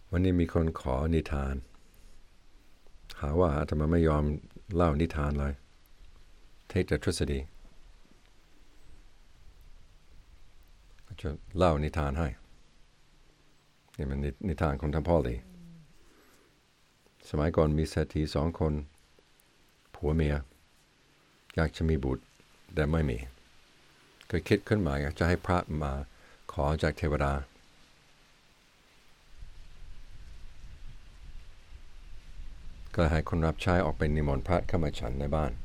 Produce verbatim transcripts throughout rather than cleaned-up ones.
วันนี้มีคนขอนิทานหาว่าอาตมาไม่ยอมเล่านิทานเลยเทคแต่ทฤษฎีก็จะเล่านิทานให้นี่มันนิทานของท่านพ่อเลยสมัยก่อนมีเศรษฐีสองคนผัวเมียอยากจะมีบุตรแต่ไม่มีก็คิดขึ้นมาอยากจะให้พระมาขอจากเทวดาก็ให้คนรับใช้ออกไปนิมนต์พระเข้ามาฉันในบ้าน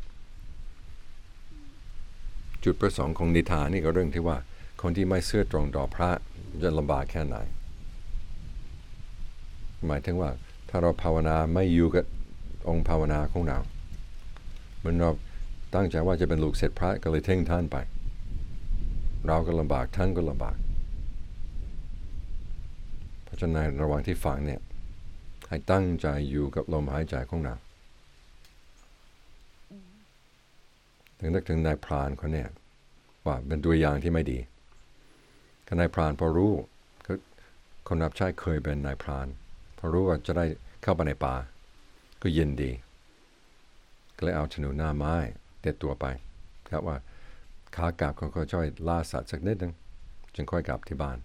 จุดประสงค์ของนิทานนี่ก็เรื่องที่ว่าคนที่ไม่เชื่อตรงต่อพระจะลำบากแค่ไหนหมายถึงว่าถ้าเราภาวนาไม่อยู่กับองค์ภาวนาของเราเหมือนเราตั้งใจว่าจะเป็นลูกศิษย์พระก็เลยทิ้งท่านไปเราก็ลำบากท่านก็ลำบากเพราะฉะนั้นระหว่างที่ฟังเนี่ยให้ตั้งใจอยู่กับลมหายใจของเราถึงนึกถึงนายพรานคนนี้ว่าเป็นตัวอย่างที่ไม่ดีนายพรานพอรู้คนรับใช้เคยเป็นนายพรานพอรู้ว่าจะได้เข้าไปในป่าก็ยินดีก็เลยเอาธนูหน้าไม้เด็ดตัวไปครับว่าขากลับเขาก็ช่วยล่าสัตว์สักนิดนึงจึงค่อยกลับที่บ้าน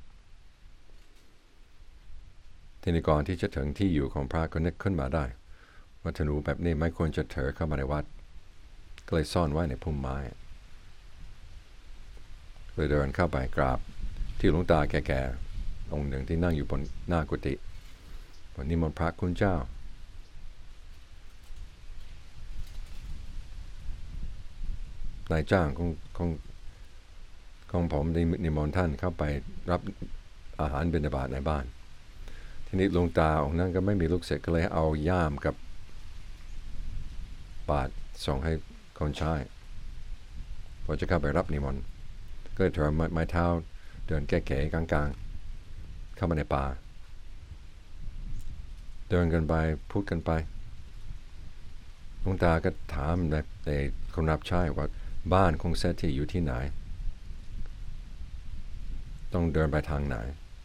ทีนี้ก่อนที่จะถึงที่อยู่ของพระก็นึกขึ้นมาได้ว่าธนูแบบนี้ไม่ควรจะถือเข้ามาในวัดก็เลยซ่อนไว้ในพุ่มไม้เลยเดินเข้าไปกราบที่หลวงตาแก่ๆองค์หนึ่งที่นั่งอยู่บนหน้ากุฏิวันนี้มนต์พระคุณเจ้านายจ้างของของของผมได้นิมนต์ท่านเข้าไปรับอาหารบิณฑบาตในบ้านทีนี้หลวงตาองค์นั้นก็ไม่มีลูกศิษย์ก็เลยเอาย่ามกับบาตรส่งให้คนใช้พอจะเข้าไปรับนิมนต์ก็เลยถือไม้เท้าเดินแก่ๆกลางๆเข้ามาในป่าเดินกันไปพูดกันไปหลวงตาก็ถามในคนรับใช้ว่าบ้านของเศรษฐีอยู่ที่ไหนต้องเดินไปทางไหน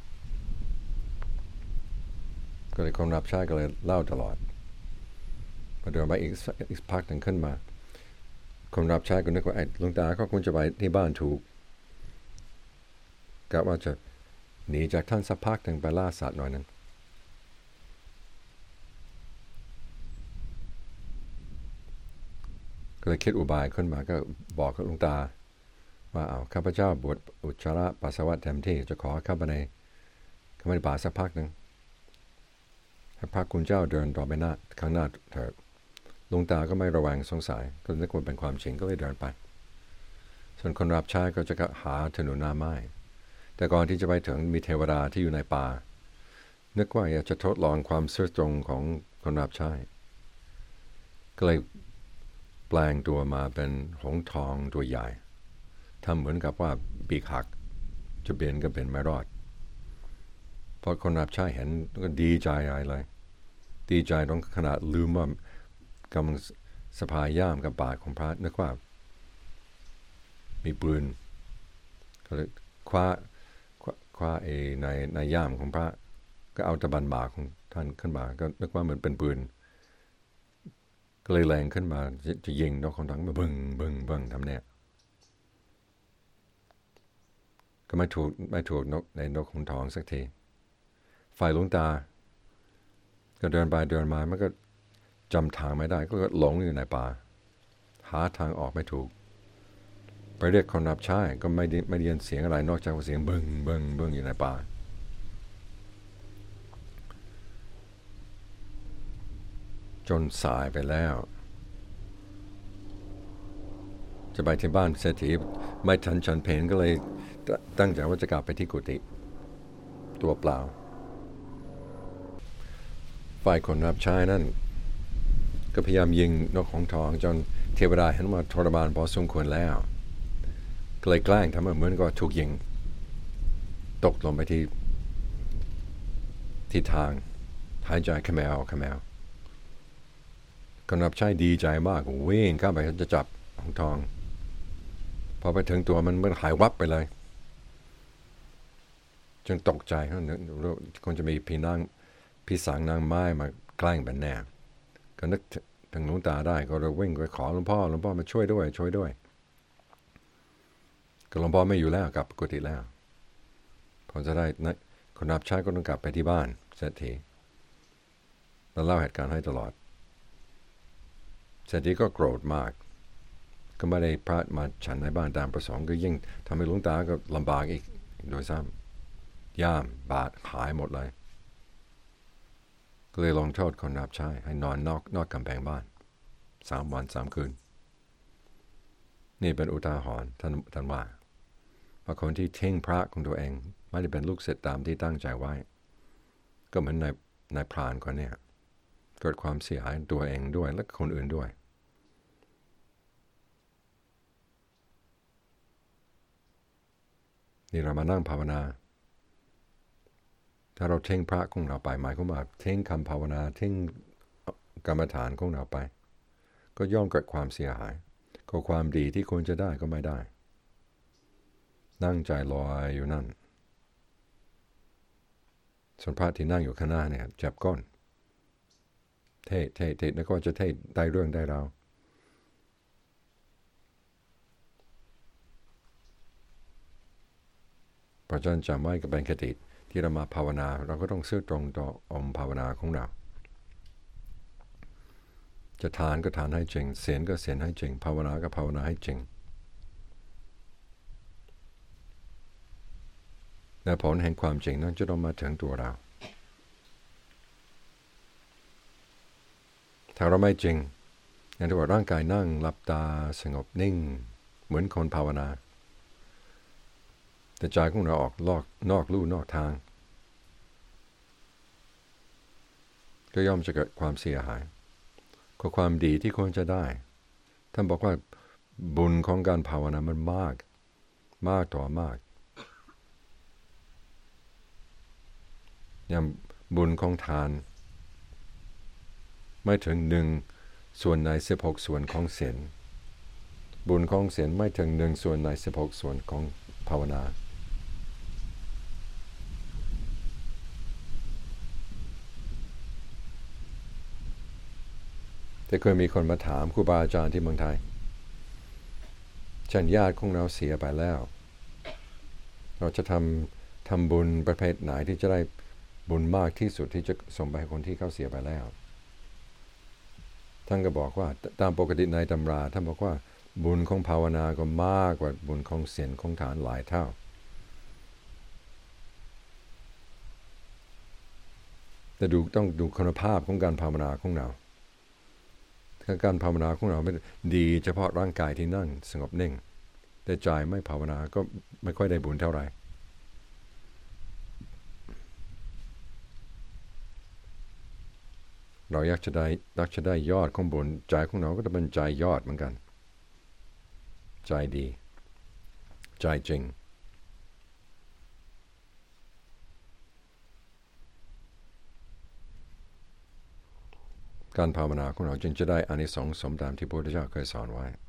ก็เลยคนรับใช้ก็เลยเล่าตลอดพอเดินไปอีกอีกพักหนึ่งขึ้นมาคนรับใช้ก็นึกว่าไอ้หลวงตาก็คงจะไปที่บ้านถูกกะว่าจะหนีจากท่านสักพักหนึ่งไปล่าสัตว์หน่อยนึงก็เลยคิดอุบายขึ้นมาก็บอกกับหลวงตาว่าเอาข้าพเจ้าบวชอุจจาระปัสสาวะเต็มที่จะขอเข้าไปในเข้าไปในป่าสักพักหนึ่งให้พระคุณเจ้าเดินต่อไปหน้าข้างหน้าเถิดหลวงตาก็ไม่ระแวงสงสัยก็นึกว่าเป็นความจริงก็เลยเดินไปส่วนคนรับใช้ก็จะหาถนนหน้าไม้แต่ก่อนที่จะไปถึงมีเทวดาที่อยู่ในป่านึกว่าอยากจะทดลองความซื่อตรงของคนรับใช้ก็เลยแปลงตัวมาเป็นหงส์ทองตัวใหญ่ทำเหมือนกับว่าปีกหักจะเบนก็เป็นไม่รอดพอคนรับใช้เห็นก็ดีใจอะไรเลยดีใจตรงขนาดลืมว่ากำลังสะพายย่ามกับบาทของพระนึกว่ามีปืนก็เลยคว้าคว้าเอในในย่ามของพระก็เอาตะบันบากของท่านขึ้นมาก็นึกว่าเหมือนเป็นปืนก็เลยแรงขึ้นมาจะจะยิงนกของทั้งมาบึ้งบึ้งบึ้งทำเนี่ยก็ไม่ถูกไม่ถูกนกในนกของทองสักทีฝ่ายหลวงตาก็เดินไปเดินมามันก็จำทางไม่ได้ก็หลงอยู่ในป่าหาทางออกไม่ถูกไปเรียกคนรับใช้ก็ไม่ได้ไม่ได้ยินเสียงอะไรนอกจากเสียงบึ้งบึ้งบึ้งอยู่ในป่าจนสายไปแล้วจะไปที่บ้านเศรษฐีไม่ทันฉันเพลก็เลยตั้งใจว่าจะกลับไปที่กุฏิตัวเปล่าฝ่ายคนรับใช้นั่นก็พยายามยิงนกของทองจนเทวดาเห็นว่าทรมานพอสมควรแล้วก็เลยแกล้งทำเหมือนก็ถูกยิงตกลงไปที่ที่ทางหายใจขมวขมวคนรับใช้ดีใจมากวิ่งเข้าไปจะจับของทองพอไปถึงตัวมันมันหายวับไปเลยจึงตกใจเขาคงจะมีพี่น้องพี่สังนางไม้มาแกล้งเป็นแน่ก็นึกถึงหลวงตาได้ก็เลยวิ่งไปขอหลวงพ่อหลวงพ่อมาช่วยด้วยช่วยด้วยก็หลวงพ่อไม่อยู่แล้วกลับกุฏิแล้วพอจะได้คนรับใช้ก็ต้องกลับไปที่บ้านเศรษฐีแล้วเล่าเหตุการณ์ให้ตลอดเศรษฐีก็โกรธมากก็ไม่ได้พระมาฉันในบ้านตามประสงค์ก็ยิ่งทำให้หลวงตาก็ลำบากอีกโดยซ้ำย่ามบาดหายหมดเลยก็เลยลงโทษคนรับใช้ให้นอนนอกนอกกำแพงบ้านสามวันสามคืนนี่เป็นอุทาหรณ์ท่านท่านว่าว่าคนที่ทิ้งพระของตัวเองไม่ได้เป็นลูกศิษย์ตามที่ตั้งใจไว้ก็เหมือนนายนายพรานคนนี้เกิดความเสียหายตัวเองด้วยและคนอื่นด้วยนี่เรามานั่งภาวนาถ้าเราทิ้งพระของเราไปหมายความว่าทิ้งคำภาวนาทิ้งกรรมฐานของเราไปก็ย่อมเกิดความเสียหายก็ความดีที่ควรจะได้ก็ไม่ได้นั่งใจลอยอยู่นั่นส่วนพระที่นั่งอยู่ข้างหน้าเนี่ยจับก้นเทศเทศเทศแล้วก็จะเทศได้เรื่องได้ราวเพราะฉะนั้นจำไว้กับเป็นคติที่เรามาภาวนาเราก็ต้องซื่อตรงต่อองค์ภาวนาของเราจะทานก็ทานให้จริงเสียนก็เสียนให้จริงภาวนาก็ภาวนาให้จริงและผลแห่งความจริงนั้นจะต้องมาถึงตัวเราถ้าเราไม่จริงอย่างที่ว่าร่างกายนั่งหลับตาสงบนิ่งเหมือนคนภาวนาแต่ใจของเราออกลอกนอกลู่นอกทางก็ย่อมจะเกิดความเสียหายก็ความดีที่ควรจะได้ท่านบอกว่าบุญของการภาวนามันมากมากต่อมากอย่างบุญของทานไม่ถึงหนึ่งส่วนในสิบหกส่วนของศีลบุญของศีลไม่ถึงหนึ่งส่วนในสิบหกส่วนของภาวนาแต่เคยมีคนมาถามครูบาอาจารย์ที่เมืองไทยฉันญาติของเราเสียไปแล้วเราจะทำทำบุญประเภทไหนที่จะได้บุญมากที่สุดที่จะส่งไปให้คนที่เขาเสียไปแล้วท่านก็บอกว่าตามปกติในตำราท่านบอกว่าบุญของภาวนาก็มากกว่าบุญของศีลของทานหลายเท่าแต่ดูต้องดูคุณภาพของการภาวนาของเราถ้าการภาวนาของเราไม่ดีเฉพาะร่างกายที่นั่งสงบนิ่งแต่ใจไม่ภาวนาก็ไม่ค่อยได้บุญเท่าไหร่เราอยากจะได้อยากจะได้ยอดของบุญใจของเราก็จะเป็นใจยอดเหมือนกันใจดีใจจริงการภาวนาของเราจึงจะได้อานิสงส์สมตามที่พระพุทธเจ้าเคยสอนไว้